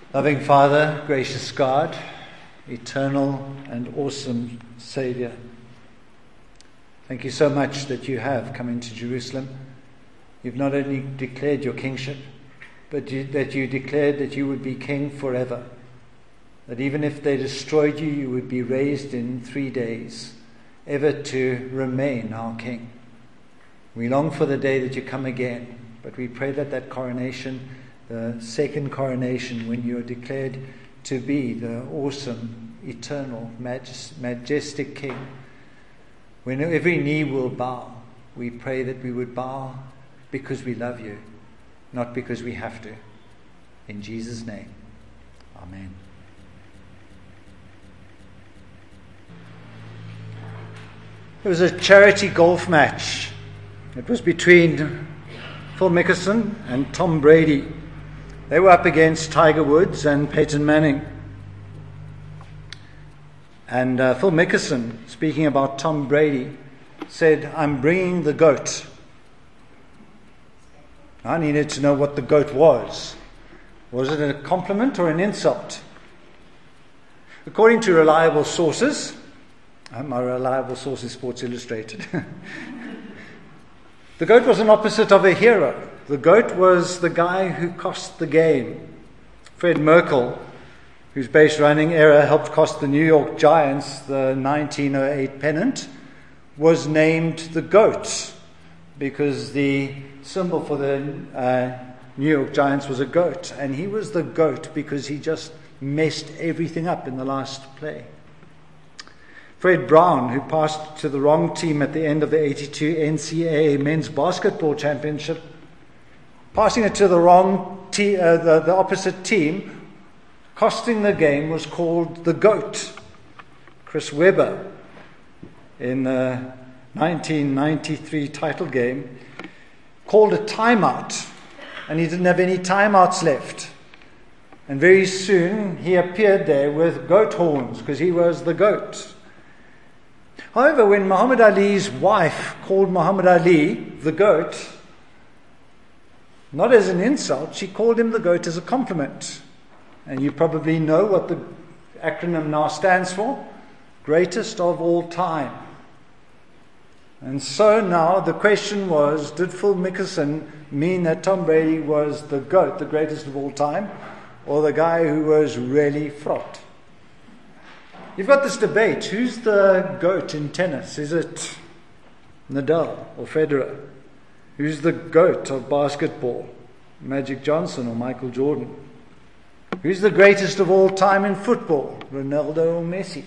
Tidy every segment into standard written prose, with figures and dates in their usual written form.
Loving Father, gracious God, eternal and awesome Saviour, thank you so much that you have come into Jerusalem. You've not only declared your kingship, but that you declared that you would be king forever. That even if they destroyed you, you would be raised in 3 days, ever to remain our king. We long for the day that you come again, but we pray that that coronation, the second coronation, when you are declared to be the awesome, eternal, majestic king, when every knee will bow, we pray that we would bow because we love you, not because we have to. In Jesus' name, amen. It was a charity golf match. It was between Phil Mickelson and Tom Brady. They were up against Tiger Woods and Peyton Manning. And Phil Mickelson, speaking about Tom Brady, said, "I'm bringing the GOAT." I needed to know what the GOAT was. Was it a compliment or an insult? According to reliable sources, my reliable source is Sports Illustrated, the GOAT was an opposite of a hero. The GOAT was the guy who cost the game. Fred Merkle, whose base running error helped cost the New York Giants the 1908 pennant, was named the GOAT because the symbol for the New York Giants was a goat, and he was the GOAT because he just messed everything up in the last play. Fred Brown, who passed to the wrong team at the end of the 82 NCAA men's basketball championship, passing it to the wrong the opposite team, costing the game, was called the GOAT. Chris Webber, in the 1993 title game, called a timeout, and he didn't have any timeouts left. And very soon he appeared there with goat horns because he was the GOAT. However, when Muhammad Ali's wife called Muhammad Ali the GOAT, not as an insult, she called him the GOAT as a compliment. And you probably know what the acronym now stands for: greatest of all time. And so now the question was, did Phil Mickelson mean that Tom Brady was the GOAT, the greatest of all time, or the guy who was really fraught? You've got this debate. Who's the GOAT in tennis? Is it Nadal or Federer? Who's the GOAT of basketball? Magic Johnson or Michael Jordan? Who's the greatest of all time in football? Ronaldo or Messi?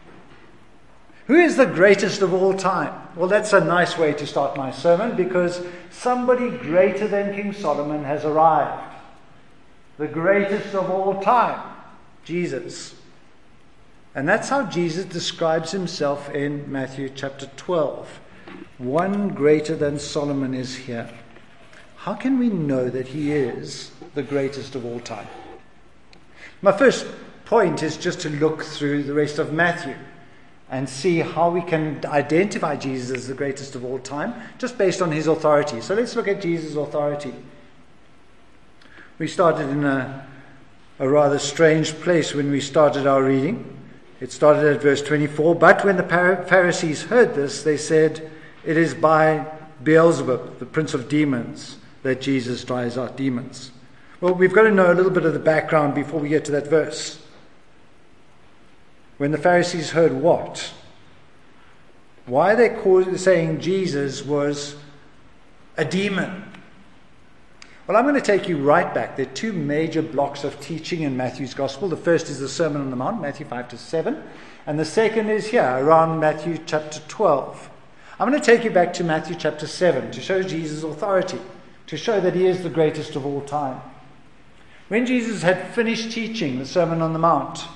Who is the greatest of all time? Well, that's a nice way to start my sermon, because somebody greater than King Solomon has arrived. The greatest of all time, Jesus. And that's how Jesus describes himself in Matthew chapter 12. One greater than Solomon is here. How can we know that he is the greatest of all time? My first point is just to look through the rest of Matthew and see how we can identify Jesus as the greatest of all time, just based on his authority. So let's look at Jesus' authority. We started in a rather strange place when we started our reading. It started at verse 24. But when the Pharisees heard this, they said, "It is by Beelzebub, the prince of demons, that Jesus drives out demons." Well, we've got to know a little bit of the background before we get to that verse. When the Pharisees heard what? Why are they saying Jesus was a demon? Well, I'm going to take you right back. There are two major blocks of teaching in Matthew's Gospel. The first is the Sermon on the Mount, Matthew 5 to 7. And the second is here, around Matthew chapter 12. I'm going to take you back to Matthew chapter 7 to show Jesus' authority, to show that he is the greatest of all time. When Jesus had finished teaching the Sermon on the Mount,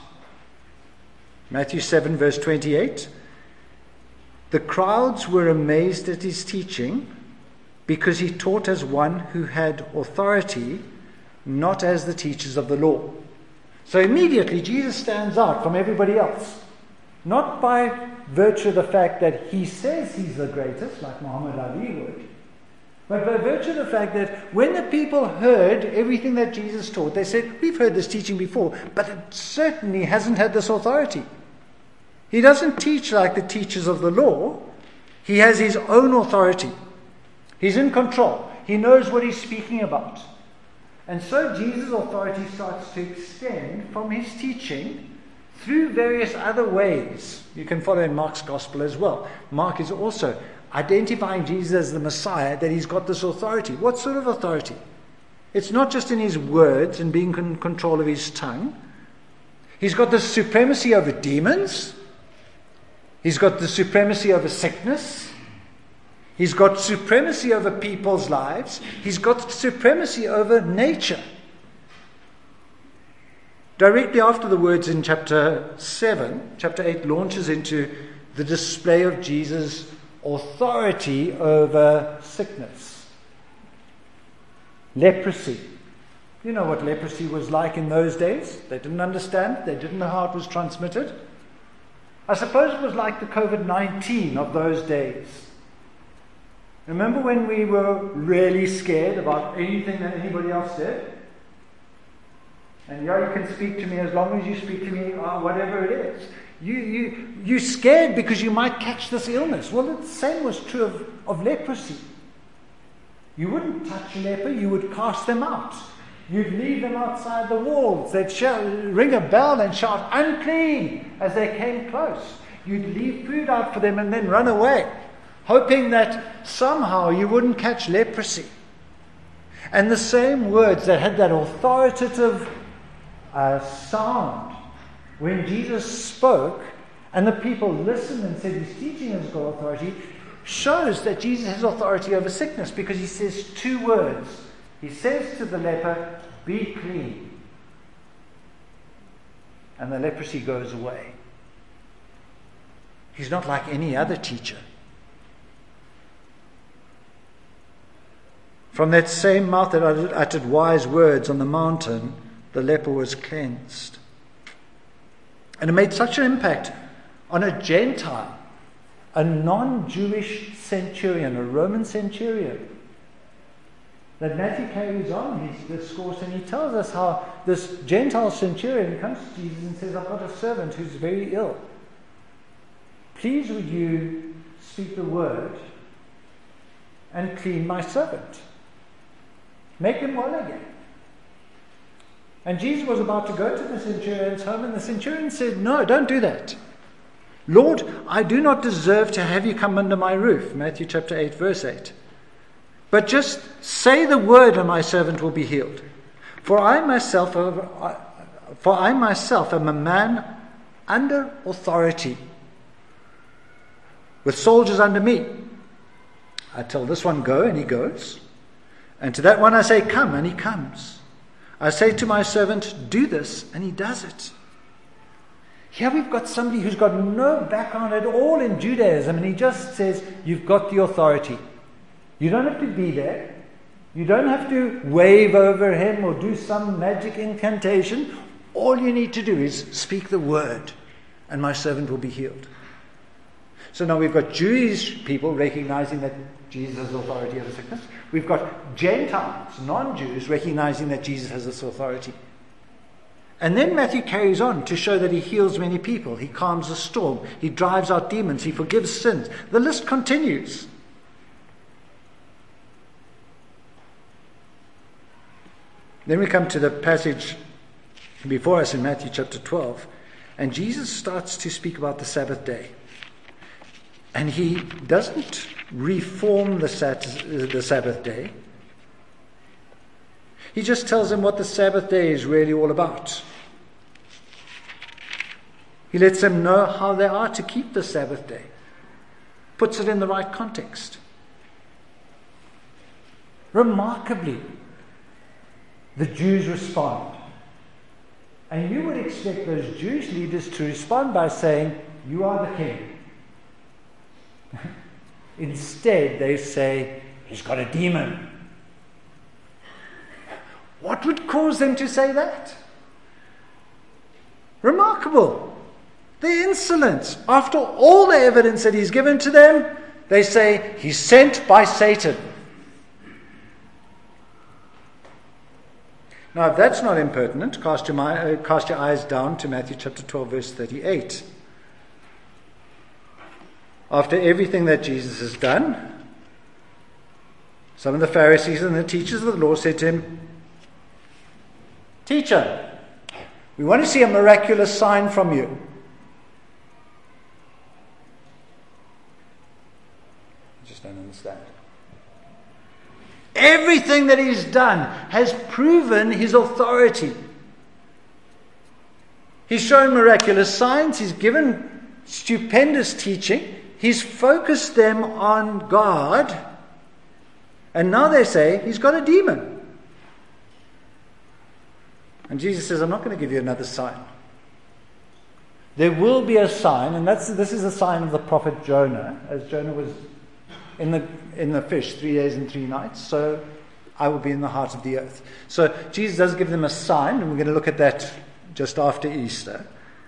Matthew 7 verse 28, the crowds were amazed at his teaching because he taught as one who had authority, not as the teachers of the law. So immediately Jesus stands out from everybody else, not by virtue of the fact that he says he's the greatest, like Muhammad Ali would, But by virtue of the fact that when the people heard everything that Jesus taught, they said, we've heard this teaching before, but it certainly hasn't had this authority. He doesn't teach like the teachers of the law. He has his own authority. He's in control. He knows what he's speaking about. And so Jesus' authority starts to extend from his teaching through various other ways. You can follow in Mark's gospel as well. Mark is also identifying Jesus as the Messiah, that he's got this authority. What sort of authority? It's not just in his words and being in control of his tongue. He's got the supremacy over demons. He's got the supremacy over sickness. He's got supremacy over people's lives. He's got supremacy over nature. Directly after the words in chapter 7, chapter 8 launches into the display of Jesus' authority over sickness. Leprosy. You know what leprosy was like in those days? They didn't understand. They didn't know how it was transmitted. I suppose it was like the COVID-19 of those days. Remember when we were really scared about anything that anybody else did? And you can speak to me as long as you speak to me, whatever it is. You're scared because you might catch this illness. Well, the same was true of leprosy. You wouldn't touch a leper, you would cast them out. You'd leave them outside the walls. They'd ring a bell and shout, unclean, as they came close. You'd leave food out for them and then run away, hoping that somehow you wouldn't catch leprosy. And the same words that had that authoritative sound when Jesus spoke and the people listened and said his teaching has got authority, shows that Jesus has authority over sickness, because he says two words. He says to the leper, be clean. And the leprosy goes away. He's not like any other teacher. From that same mouth that uttered wise words on the mountain, the leper was cleansed. And it made such an impact on a Gentile, a non-Jewish centurion, a Roman centurion, that Matthew carries on his discourse, and he tells us how this Gentile centurion comes to Jesus and says, I've got a servant who's very ill. Please would you speak the word and clean my servant. Make him well again. And Jesus was about to go to the centurion's home, and the centurion said, no, don't do that. Lord, I do not deserve to have you come under my roof. Matthew chapter 8, verse 8. But just say the word and my servant will be healed. For I myself am a man under authority, with soldiers under me. I tell this one, go, and he goes. And to that one I say, come, and he comes. I say to my servant, do this, and he does it. Here we've got somebody who's got no background at all in Judaism, and he just says, you've got the authority. You don't have to be there. You don't have to wave over him or do some magic incantation. All you need to do is speak the word, and my servant will be healed. So now we've got Jewish people recognizing that Jesus has authority over sickness. We've got Gentiles, non-Jews, recognizing that Jesus has this authority. And then Matthew carries on to show that he heals many people. He calms a storm. He drives out demons. He forgives sins. The list continues. Then we come to the passage before us in Matthew chapter 12. And Jesus starts to speak about the Sabbath day. And he doesn't reform the Sabbath day. He just tells them what the Sabbath day is really all about. He lets them know how they are to keep the Sabbath day. Puts it in the right context. Remarkably, the Jews respond. And you would expect those Jewish leaders to respond by saying, you are the king. Instead, they say, he's got a demon. What would cause them to say that? Remarkable. The insolence. After all the evidence that he's given to them, they say, he's sent by Satan. Now, if that's not impertinent, cast your eyes down to Matthew chapter 12, verse 38. After everything that Jesus has done, some of the Pharisees and the teachers of the law said to him, "Teacher, we want to see a miraculous sign from you." I just don't understand. Everything that he's done has proven his authority. He's shown miraculous signs. He's given stupendous teaching. He's focused them on God. And now they say he's got a demon. And Jesus says, "I'm not going to give you another sign. There will be a sign," and this is a sign of the prophet Jonah, as Jonah was in the fish 3 days and 3 nights. So I will be in the heart of the earth. So Jesus does give them a sign, and we're going to look at that just after Easter.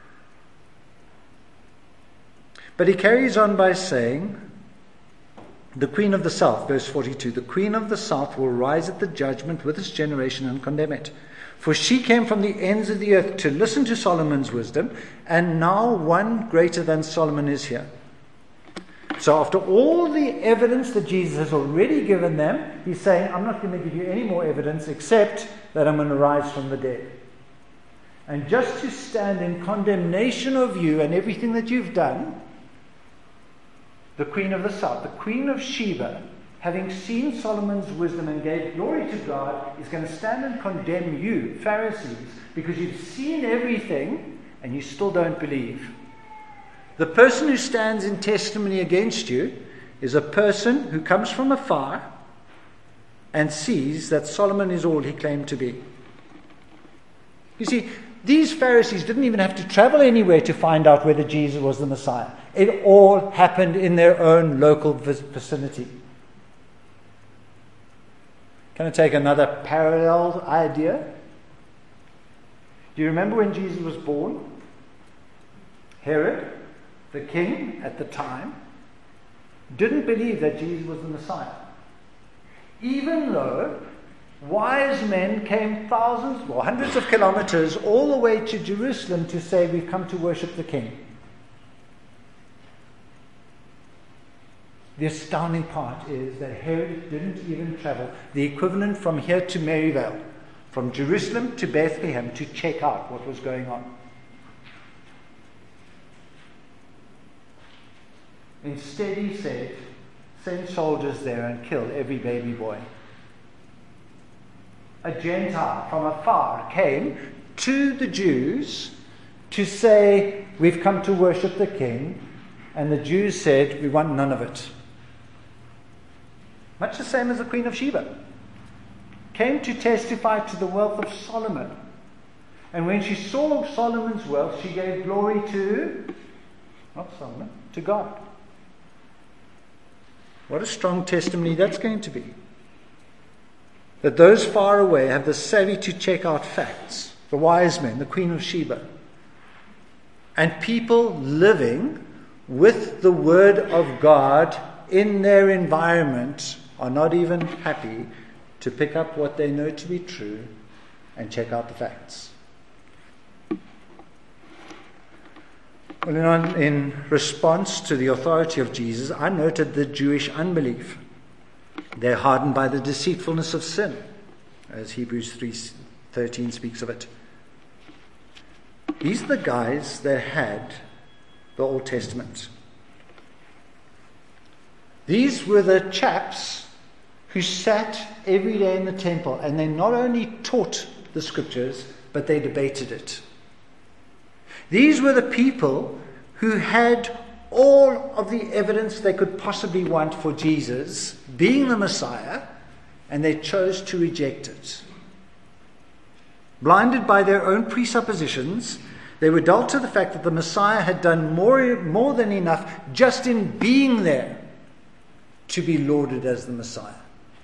But he carries on by saying, the Queen of the South, verse 42, "The Queen of the South will rise at the judgment with this generation and condemn it. For she came from the ends of the earth to listen to Solomon's wisdom, and now one greater than Solomon is here." So after all the evidence that Jesus has already given them, he's saying, "I'm not going to give you any more evidence except that I'm going to rise from the dead. And just to stand in condemnation of you and everything that you've done, the Queen of the South, the Queen of Sheba, having seen Solomon's wisdom and gave glory to God, is going to stand and condemn you, Pharisees, because you've seen everything and you still don't believe." The person who stands in testimony against you is a person who comes from afar and sees that Solomon is all he claimed to be. You see, these Pharisees didn't even have to travel anywhere to find out whether Jesus was the Messiah. It all happened in their own local vicinity. Can I take another parallel idea? Do you remember when Jesus was born? Herod, the king at the time, didn't believe that Jesus was the Messiah. Even though wise men came thousands or hundreds of kilometers all the way to Jerusalem to say, "We've come to worship the king." The astounding part is that Herod didn't even travel the equivalent from here to Maryvale, from Jerusalem to Bethlehem, to check out what was going on. Instead, he said, "Send soldiers there and kill every baby boy." A Gentile from afar came to the Jews to say, "We've come to worship the king." And the Jews said, "We want none of it." Much the same as the Queen of Sheba. Came to testify to the wealth of Solomon. And when she saw Solomon's wealth, she gave glory to, not Solomon, to God. What a strong testimony that's going to be. That those far away have the savvy to check out facts. The wise men, the Queen of Sheba. And people living with the word of God in their environment are not even happy to pick up what they know to be true and check out the facts. Well, in response to the authority of Jesus, I noted the Jewish unbelief. They're hardened by the deceitfulness of sin, as Hebrews 3:13 speaks of it. These are the guys that had the Old Testament. These were the chaps who sat every day in the temple, and they not only taught the scriptures, but they debated it. These were the people who had all of the evidence they could possibly want for Jesus being the Messiah, and they chose to reject it. Blinded by their own presuppositions, they were dealt to the fact that the Messiah had done more than enough just in being there to be lauded as the Messiah.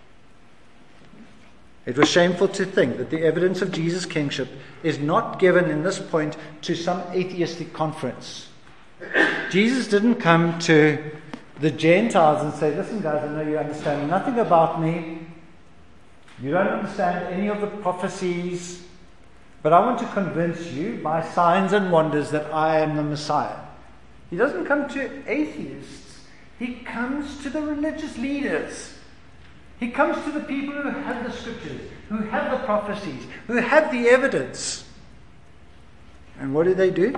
It was shameful to think that the evidence of Jesus' kingship is not given in this point to some atheistic conference. Jesus didn't come to the Gentiles and say, "Listen guys, I know you understand nothing about me. You don't understand any of the prophecies, but I want to convince you by signs and wonders that I am the Messiah. He doesn't come to atheists. He comes to the religious leaders. He comes to the people who have the scriptures, who have the prophecies, who have the evidence. And what do?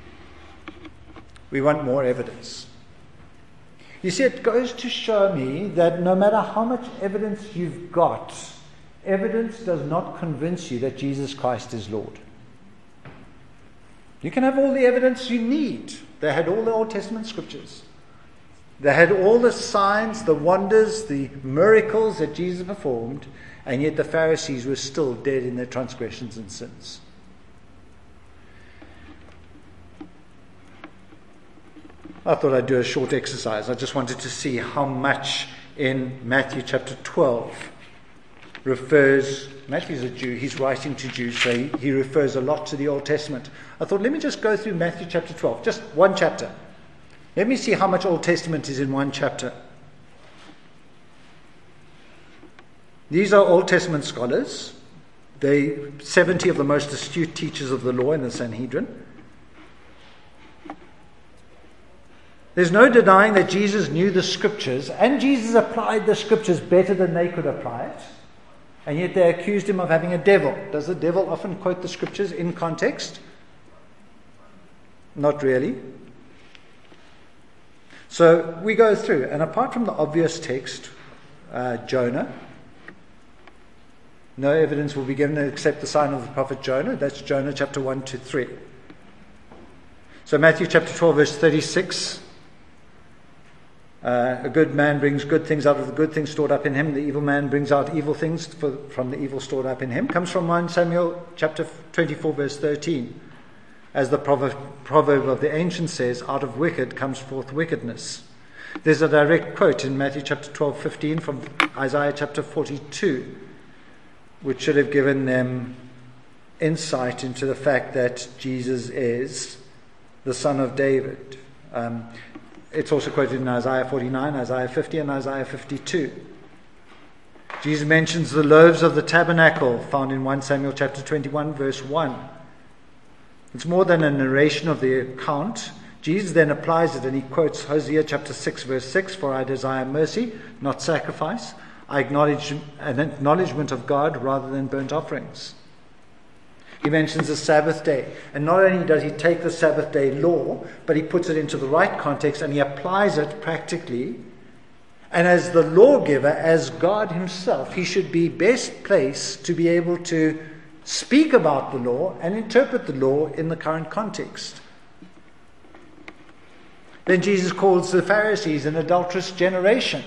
We want more evidence. You see, it goes to show me that no matter how much evidence you've got, evidence does not convince you that Jesus Christ is Lord. You can have all the evidence you need. They had all the Old Testament scriptures. They had all the signs, the wonders, the miracles that Jesus performed, and yet the Pharisees were still dead in their transgressions and sins. I thought I'd do a short exercise. I just wanted to see how much in Matthew chapter 12 Matthew's a Jew, he's writing to Jews, so he refers a lot to the Old Testament. I thought, let me just go through Matthew chapter 12, just one chapter. Let me see how much Old Testament is in one chapter. These are Old Testament scholars. They 70 of the most astute teachers of the law in the Sanhedrin. There's no denying that Jesus knew the scriptures, and Jesus applied the scriptures better than they could apply it. And yet they accused him of having a devil. Does the devil often quote the scriptures in context? Not really. So we go through, and apart from the obvious text, Jonah, no evidence will be given except the sign of the prophet Jonah. That's Jonah chapter 1 to 3. So Matthew chapter 12 verse 36. A good man brings good things out of the good things stored up in him. The evil man brings out evil things from the evil stored up in him. Comes from 1 Samuel chapter 24 verse 13. As the proverb of the ancient says, out of wicked comes forth wickedness. There's a direct quote in Matthew chapter 12:15 from Isaiah chapter 42, which should have given them insight into the fact that Jesus is the Son of David. It's also quoted in Isaiah 49, Isaiah 50, and Isaiah 52. Jesus mentions the loaves of the tabernacle found in 1 Samuel chapter 21 verse 1. It's more than a narration of the account. Jesus then applies it and he quotes Hosea chapter 6 verse 6, for I desire mercy, not sacrifice. I acknowledge an acknowledgement of God rather than burnt offerings. He mentions the Sabbath day. And not only does he take the Sabbath day law, but he puts it into the right context and he applies it practically. And as the lawgiver, as God himself, he should be best placed to be able to speak about the law and interpret the law in the current context. Then Jesus calls the Pharisees an adulterous generation.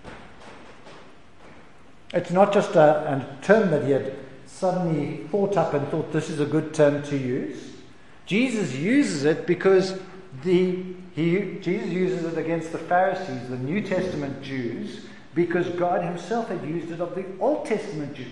It's not just a term that he had suddenly thought up and thought this is a good term to use. Jesus uses it because Jesus uses it against the Pharisees, the New Testament Jews, because God himself had used it of the Old Testament Jews.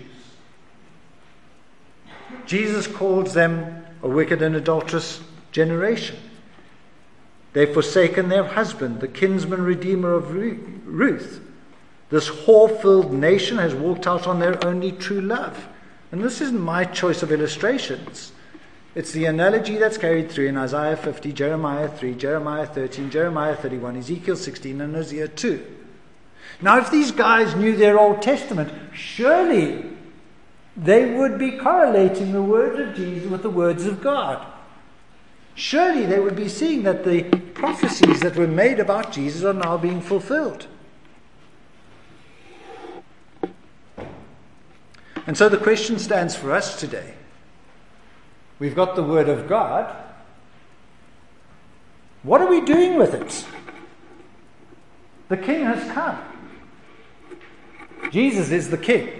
Jesus calls them a wicked and adulterous generation. They've forsaken their husband, the kinsman redeemer of Ruth. This whore-filled nation has walked out on their only true love. And this isn't my choice of illustrations. It's the analogy that's carried through in Isaiah 50, Jeremiah 3, Jeremiah 13, Jeremiah 31, Ezekiel 16, and Hosea 2. Now, if these guys knew their Old Testament, surely they would be correlating the words of Jesus with the words of God. Surely they would be seeing that the prophecies that were made about Jesus are now being fulfilled. And so the question stands for us today. We've got the Word of God. What are we doing with it? The King has come. Jesus is the King.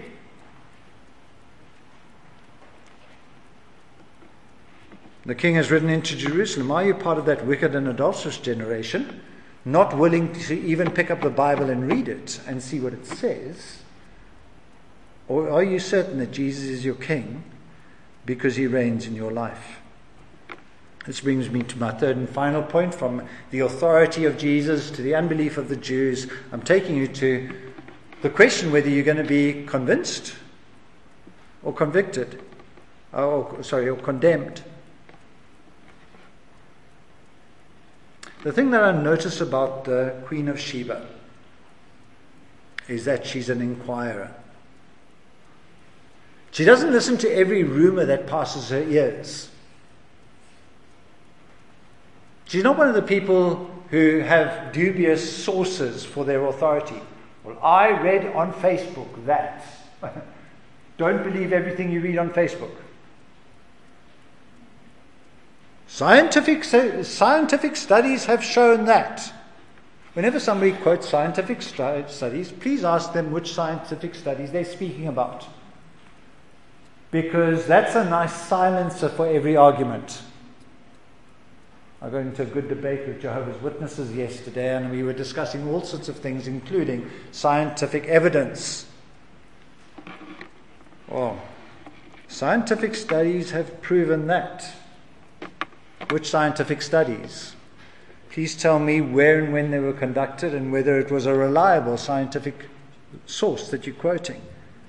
The King has ridden into Jerusalem. Are you part of that wicked and adulterous generation, not willing to even pick up the Bible and read it and see what it says? Or are you certain that Jesus is your King because he reigns in your life? This brings me to my third and final point. From the authority of Jesus to the unbelief of the Jews, I'm taking you to the question whether you're going to be convinced or convicted, or condemned. The thing that I notice about the Queen of Sheba is that she's an inquirer. She doesn't listen to every rumor that passes her ears. She's not one of the people who have dubious sources for their authority. Well, I read on Facebook that. Don't believe everything you read on Facebook. Scientific studies have shown that. Whenever somebody quotes scientific studies, please ask them which scientific studies they're speaking about. Because that's a nice silencer for every argument. I got into a good debate with Jehovah's Witnesses yesterday, and we were discussing all sorts of things, including scientific evidence. Well, scientific studies have proven that. Which scientific studies? Please tell me where and when they were conducted and whether it was a reliable scientific source that you're quoting.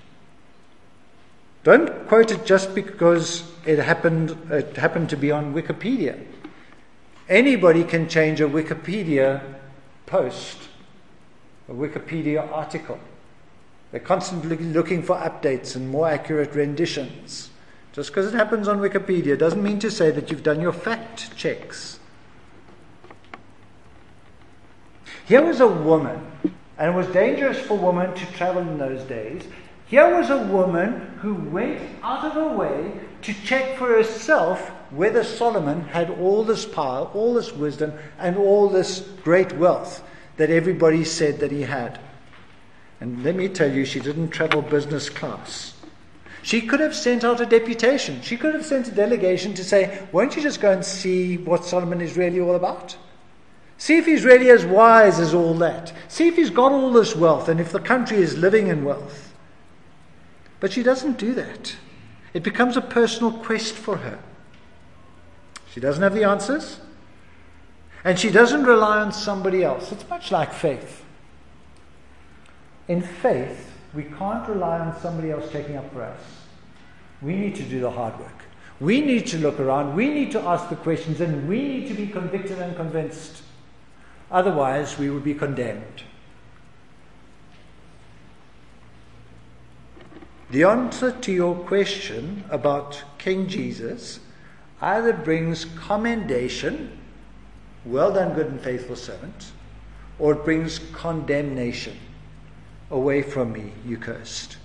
Don't quote it just because it happened to be on Wikipedia. Anybody can change a Wikipedia post, a Wikipedia article. They're constantly looking for updates and more accurate renditions. Just because it happens on Wikipedia doesn't mean to say that you've done your fact checks. Here was a woman, and it was dangerous for women to travel in those days. Here was a woman who went out of her way to check for herself whether Solomon had all this power, all this wisdom, and all this great wealth that everybody said that he had. And let me tell you, she didn't travel business class. She could have sent out a deputation. She could have sent a delegation to say, won't you just go and see what Solomon is really all about? See if he's really as wise as all that. See if he's got all this wealth and if the country is living in wealth. But she doesn't do that. It becomes a personal quest for her. She doesn't have the answers, and she doesn't rely on somebody else. It's much like faith. In faith, we can't rely on somebody else checking up for us. We need to do the hard work. We need to look around. We need to ask the questions, and we need to be convicted and convinced. Otherwise, we will be condemned. The answer to your question about King Jesus either brings commendation, well done, good and faithful servant, or it brings condemnation, away from me, you cursed.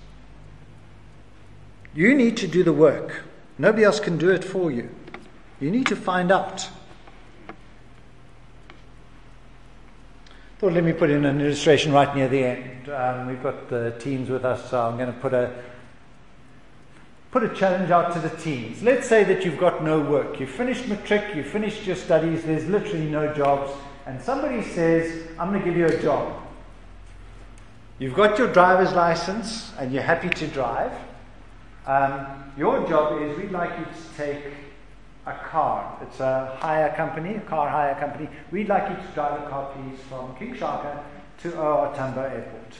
You need to do the work. Nobody else can do it for you. You need to find out. Thought let me put in an illustration right near the end. We've got the teens with us, so I'm going to put a challenge out to the teens. Let's say that you've got no work. You've finished matric, you've finished your studies, there's literally no jobs, and somebody says, I'm going to give you a job. You've got your driver's license and you're happy to drive. Your job is, we'd like you to take a car. It's a hire company, a car hire company. We'd like you to drive a car, please, from King Shaka to OR Tambo Airport.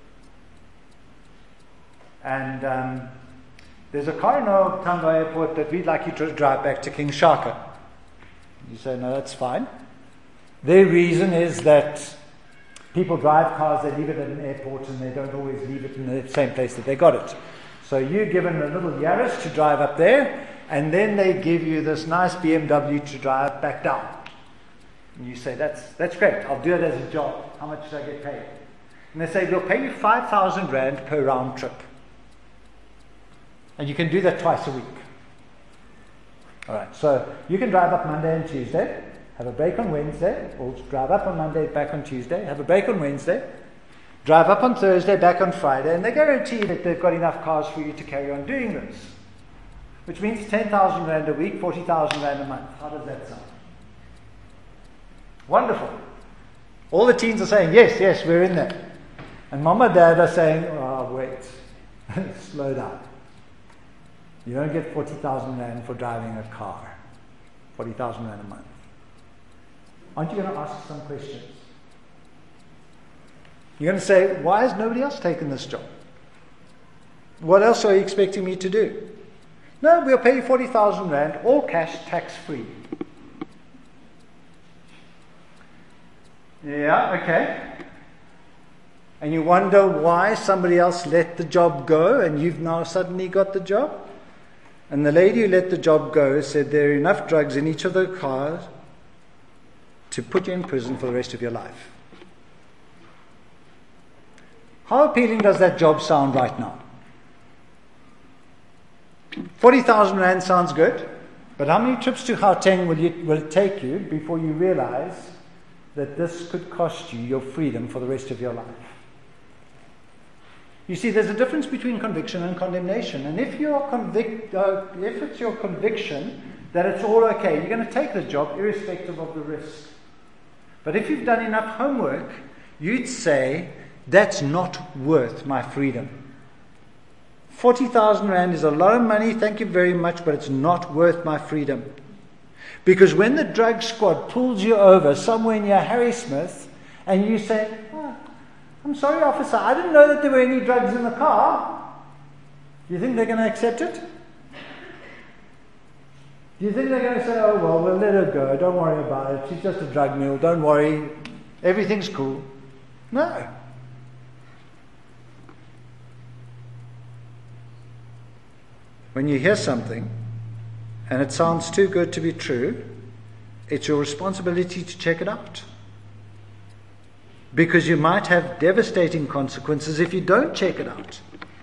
And there's a car in OR Tambo Airport that we'd like you to drive back to King Shaka. You say, no, that's fine. Their reason is that people drive cars, they leave it at an airport, and they don't always leave it in the same place that they got it. So you're given a little Yaris to drive up there, and then they give you this nice BMW to drive back down. And you say, that's great, I'll do it as a job. How much should I get paid? And they say, we'll pay you 5,000 Rand per round trip. And you can do that twice a week. All right, so you can drive up Monday and Tuesday, have a break on Wednesday, or drive up on Monday, back on Tuesday, have a break on Wednesday, drive up on Thursday, back on Friday, and they guarantee that they've got enough cars for you to carry on doing this. Which means 10,000 Rand a week, 40,000 Rand a month. How does that sound? Wonderful. All the teens are saying, yes, we're in there. And mom and dad are saying, oh, wait, slow down. You don't get 40,000 Rand for driving a car. 40,000 Rand a month. Aren't you going to ask some questions? You're going to say, why has nobody else taken this job? What else are you expecting me to do? No, we'll pay you 40,000 rand, all cash, tax-free. Yeah, okay. And you wonder why somebody else let the job go and you've now suddenly got the job? And the lady who let the job go said there are enough drugs in each of the cars to put you in prison for the rest of your life. How appealing does that job sound right now? 40,000 rand sounds good, but how many trips to Gauteng will it take you before you realize that this could cost you your freedom for the rest of your life? You see, there's a difference between conviction and condemnation. And if it's your conviction that it's all okay, you're going to take the job irrespective of the risk. But if you've done enough homework, you'd say, that's not worth my freedom. 40,000 rand is a lot of money, thank you very much, but it's not worth my freedom. Because when the drug squad pulls you over somewhere near Harrismith, and you say, oh, I'm sorry, officer, I didn't know that there were any drugs in the car. Do you think they're going to accept it? Do you think they're going to say, oh, well, we'll let her go, don't worry about it, she's just a drug mule, don't worry, everything's cool? No. When you hear something and it sounds too good to be true, it's your responsibility to check it out. Because you might have devastating consequences if you don't check it out.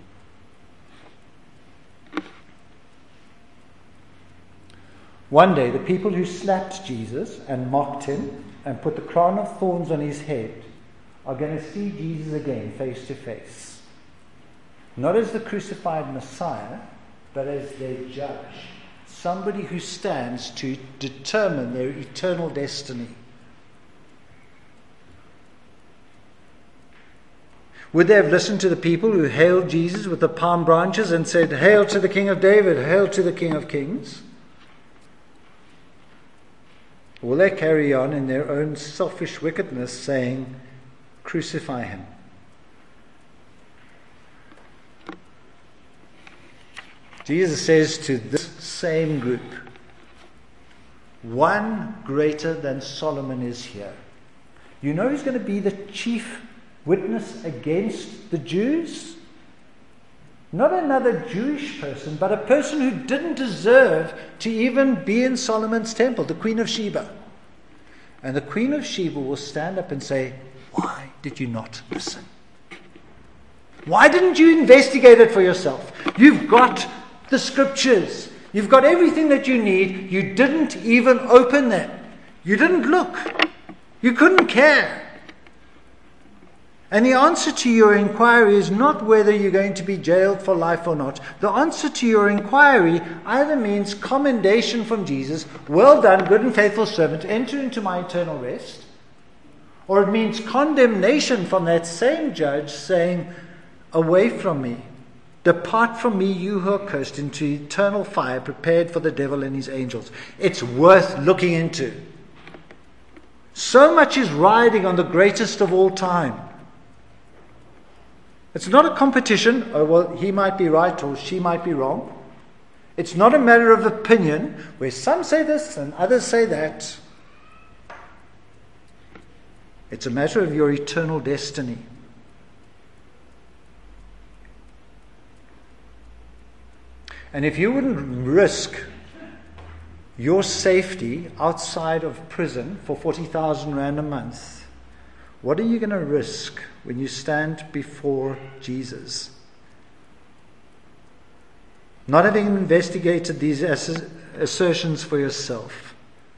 One day, the people who slapped Jesus and mocked him and put the crown of thorns on his head are going to see Jesus again face to face. Not as the crucified Messiah, but as their judge. Somebody who stands to determine their eternal destiny. Would they have listened to the people who hailed Jesus with the palm branches and said, "Hail to the King of David, hail to the King of Kings"? Or will they carry on in their own selfish wickedness saying, "Crucify him"? Jesus says to this same group, one greater than Solomon is here. You know who's going to be the chief witness against the Jews? Not another Jewish person, but a person who didn't deserve to even be in Solomon's temple, the Queen of Sheba. And the Queen of Sheba will stand up and say, why did you not listen? Why didn't you investigate it for yourself? You've got the scriptures. You've got everything that you need. You didn't even open them. You didn't look. You couldn't care. And the answer to your inquiry is not whether you're going to be jailed for life or not. The answer to your inquiry either means commendation from Jesus, well done, good and faithful servant, enter into my eternal rest, or it means condemnation from that same judge saying, away from me, depart from me, you who are cursed, into eternal fire prepared for the devil and his angels. It's worth looking into. So much is riding on the greatest of all time. It's not a competition. Oh, well, he might be right or she might be wrong. It's not a matter of opinion where some say this and others say that. It's a matter of your eternal destiny. And if you wouldn't risk your safety outside of prison for 40,000 rand a month, what are you going to risk when you stand before Jesus? Not having investigated these assertions for yourself.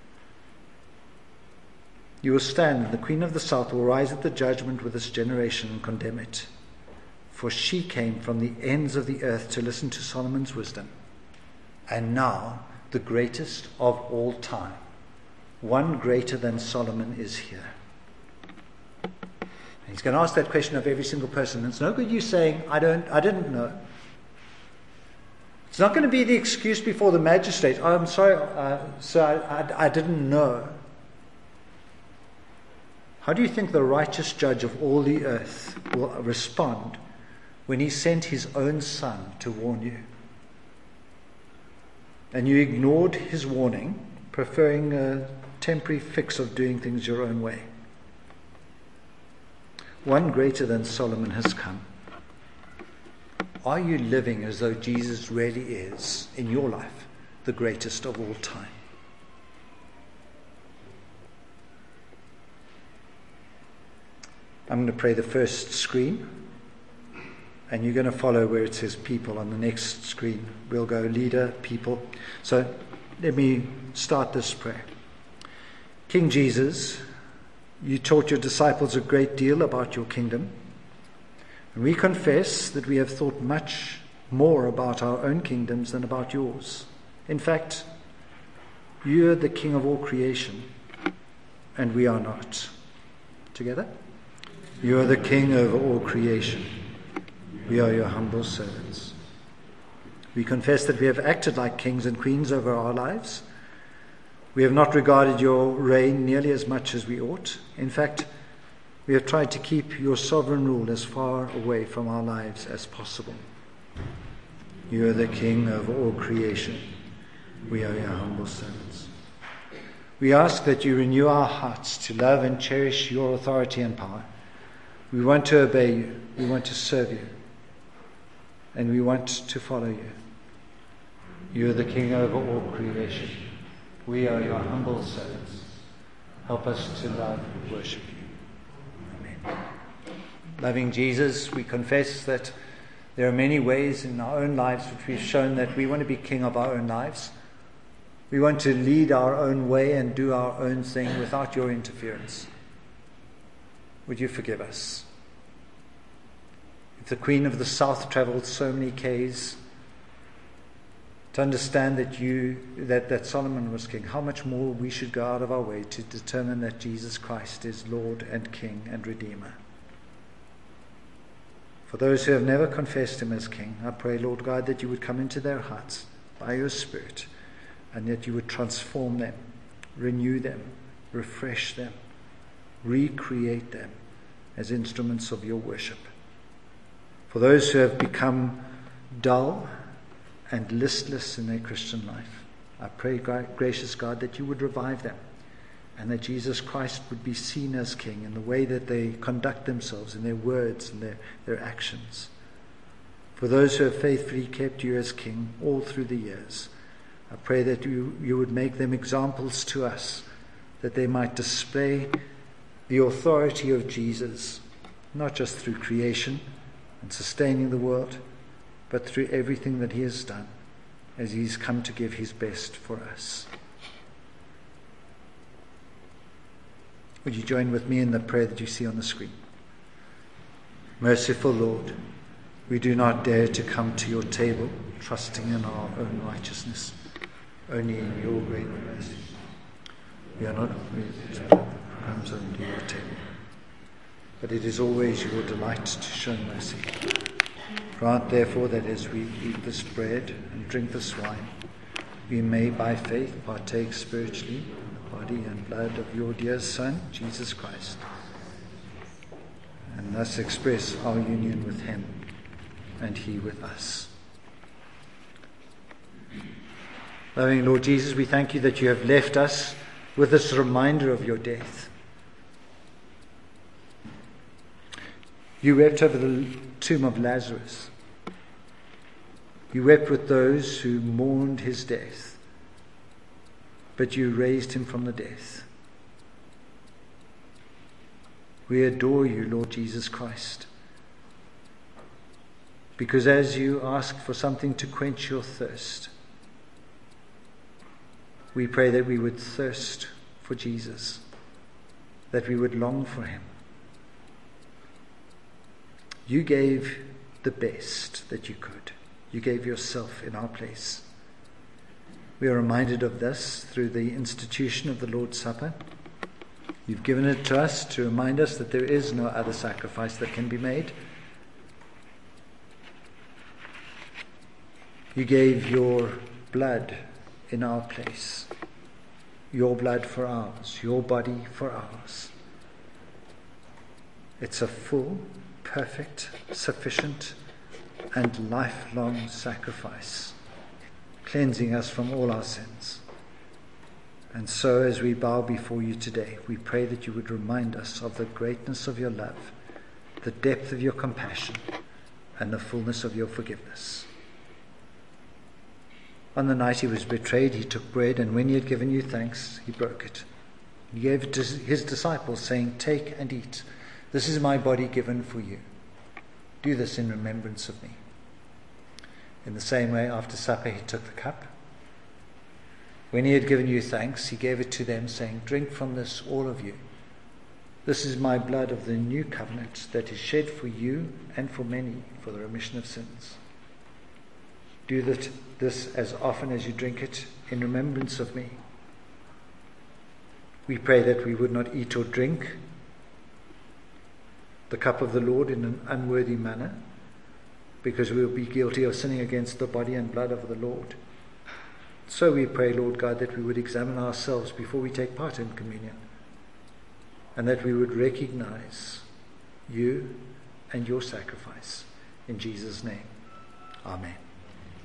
You will stand, and the Queen of the South will rise at the judgment with this generation and condemn it. For she came from the ends of the earth to listen to Solomon's wisdom. And now, the greatest of all time, one greater than Solomon, is here. He's going to ask that question of every single person. It's no good you saying, I didn't know. It's not going to be the excuse before the magistrate. Oh, I'm sorry, sir, I didn't know. How do you think the righteous judge of all the earth will respond when he sent his own son to warn you. And you ignored his warning, preferring a temporary fix of doing things your own way. One greater than Solomon has come. Are you living as though Jesus really is, in your life, the greatest of all time? I'm going to pray the first screen, and you're going to follow where it says people on the next screen. We'll go leader, people. So let me start this prayer. King Jesus, you taught your disciples a great deal about your kingdom. And we confess that we have thought much more about our own kingdoms than about yours. In fact, you are the King of all creation, and we are not. Together? You are the King over all creation. We are your humble servants. We confess that we have acted like kings and queens over our lives. We have not regarded your reign nearly as much as we ought. In fact, we have tried to keep your sovereign rule as far away from our lives as possible. You are the King of all creation. We are your humble servants. We ask that you renew our hearts to love and cherish your authority and power. We want to obey you. We want to serve you. And we want to follow you. You are the King over all creation. We are your humble servants. Help us to love and worship you. Amen. Loving Jesus, we confess that there are many ways in our own lives which we've shown that we want to be king of our own lives. We want to lead our own way and do our own thing without your interference. Would you forgive us? If the Queen of the South traveled so many Ks to understand that Solomon was king, how much more we should go out of our way to determine that Jesus Christ is Lord and King and Redeemer. For those who have never confessed him as King, I pray, Lord God, that you would come into their hearts by your Spirit, and that you would transform them, renew them, refresh them, recreate them as instruments of your worship. For those who have become dull and listless in their Christian life, I pray, gracious God, that you would revive them, and that Jesus Christ would be seen as King in the way that they conduct themselves, in their words and their actions. For those who have faithfully kept you as King all through the years, I pray that you would make them examples to us, that they might display the authority of Jesus, not just through creation and sustaining the world, but through everything that he has done, as he's come to give his best for us. Would you join with me in the prayer that you see on the screen? Merciful Lord, we do not dare to come to your table trusting in our own righteousness, only in your great mercy. We are not worthy to comes under your table, but it is always your delight to show mercy. Grant, therefore, that as we eat this bread and drink this wine, we may by faith partake spiritually in the body and blood of your dear Son, Jesus Christ, and thus express our union with him and he with us. Loving Lord Jesus, we thank you that you have left us with this reminder of your death. You wept over the tomb of Lazarus. You wept with those who mourned his death, but you raised him from the death. We adore you, Lord Jesus Christ, because as you asked for something to quench your thirst, we pray that we would thirst for Jesus, that we would long for him. You gave the best that you could. You gave yourself in our place. We are reminded of this through the institution of the Lord's Supper. You've given it to us to remind us that there is no other sacrifice that can be made. You gave your blood in our place. Your blood for ours, your body for ours. It's a full, perfect, sufficient, and lifelong sacrifice, cleansing us from all our sins. And so as we bow before you today, we pray that you would remind us of the greatness of your love, the depth of your compassion, and the fullness of your forgiveness. On the night he was betrayed, he took bread, and when he had given you thanks, he broke it. He gave it to his disciples, saying, "Take and eat. This is my body given for you. Do this in remembrance of me." In the same way, after supper, he took the cup. When he had given you thanks, he gave it to them, saying, "Drink from this, all of you. This is my blood of the new covenant that is shed for you and for many for the remission of sins. Do this as often as you drink it in remembrance of me." We pray that we would not eat or drink the cup of the Lord in an unworthy manner, because we will be guilty of sinning against the body and blood of the Lord. So we pray, Lord God, that we would examine ourselves before we take part in communion, and that we would recognize you and your sacrifice. In Jesus' name, amen.